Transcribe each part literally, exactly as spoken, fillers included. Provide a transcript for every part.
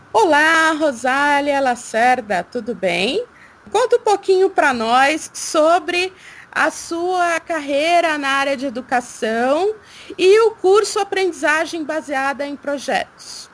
Olá, Rosália Lacerda, tudo bem? Conta um pouquinho para nós sobre a sua carreira na área de educação e o curso Aprendizagem Baseada em Projetos.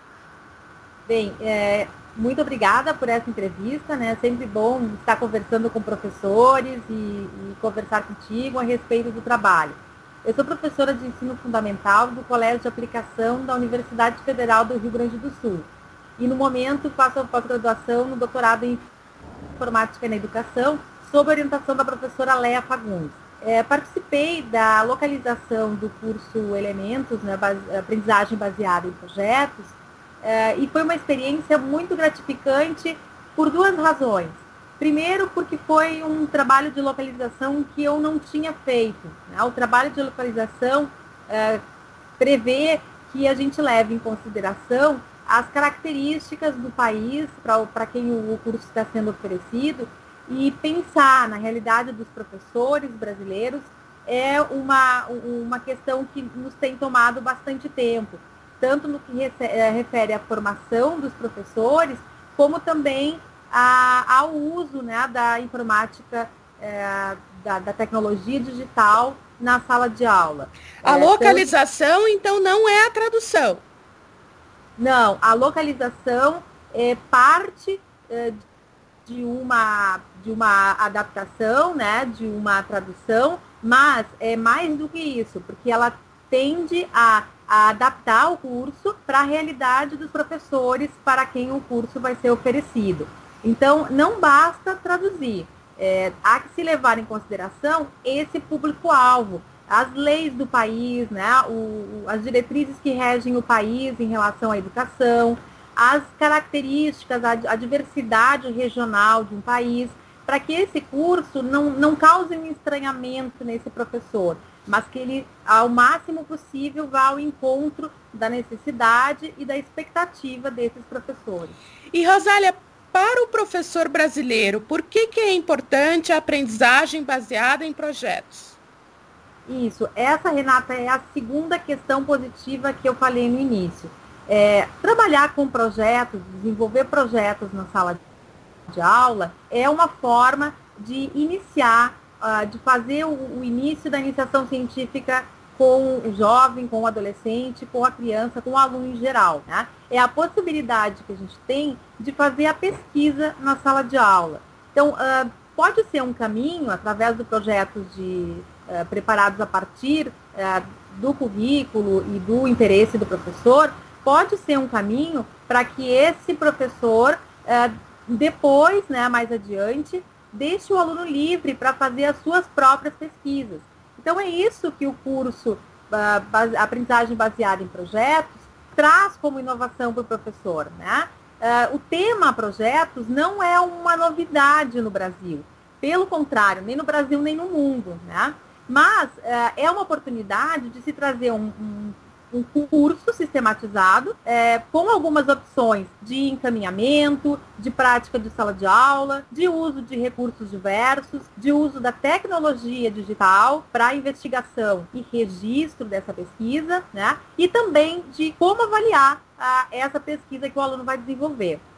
Bem, é, muito obrigada por essa entrevista, né? É sempre bom estar conversando com professores e, e conversar contigo a respeito do trabalho. Eu sou professora de ensino fundamental do Colégio de Aplicação da Universidade Federal do Rio Grande do Sul. E no momento faço a pós-graduação no doutorado em Informática na Educação, sob orientação da professora Léa Fagundes. É, participei da localização do curso Elementos, né, base, aprendizagem baseada em projetos, é, e foi uma experiência muito gratificante por duas razões. Primeiro, porque foi um trabalho de localização que eu não tinha feito. Né? O trabalho de localização é, prevê que a gente leve em consideração as características do país para quem o curso está sendo oferecido e pensar na realidade dos professores brasileiros é uma, uma questão que nos tem tomado bastante tempo, tanto no que refere à formação dos professores, como também a, ao uso, né, da informática, é, da, da tecnologia digital na sala de aula. A É, tanto localização, então, não é a tradução. Não, a localização é parte é, de uma, de uma adaptação, né, de uma tradução, mas é mais do que isso, porque ela tende a, a adaptar o curso para a realidade dos professores para quem o curso vai ser oferecido. Então, não basta traduzir, é, há que se levar em consideração esse público-alvo, as leis do país, né, o, as diretrizes que regem o país em relação à educação, as características, a, a diversidade regional de um país, para que esse curso não, não cause um estranhamento nesse professor, mas que ele, ao máximo possível, vá ao encontro da necessidade e da expectativa desses professores. E, Rosália, para o professor brasileiro, por que, que é importante a aprendizagem baseada em projetos? Isso, essa, Renata, é a segunda questão positiva que eu falei no início. É, trabalhar com projetos, desenvolver projetos na sala de aula é uma forma de iniciar, uh, de fazer o, o início da iniciação científica com o jovem, com o adolescente, com a criança, com o aluno em geral. Né? É a possibilidade que a gente tem de fazer a pesquisa na sala de aula. Então, uh, pode ser um caminho, através do projeto de uh, preparados a partir uh, do currículo e do interesse do professor, pode ser um caminho para que esse professor uh, depois, né, mais adiante, deixe o aluno livre para fazer as suas próprias pesquisas. Então, é isso que o curso uh, base, Aprendizagem Baseada em Projetos traz como inovação para o professor. Né? Uh, o tema projetos não é uma novidade no Brasil. Pelo contrário, nem no Brasil, nem no mundo. Né? Mas uh, é uma oportunidade de se trazer um, um um curso sistematizado, é, com algumas opções de encaminhamento, de prática de sala de aula, de uso de recursos diversos, de uso da tecnologia digital para investigação e registro dessa pesquisa, né? E também de como avaliar a, essa pesquisa que o aluno vai desenvolver.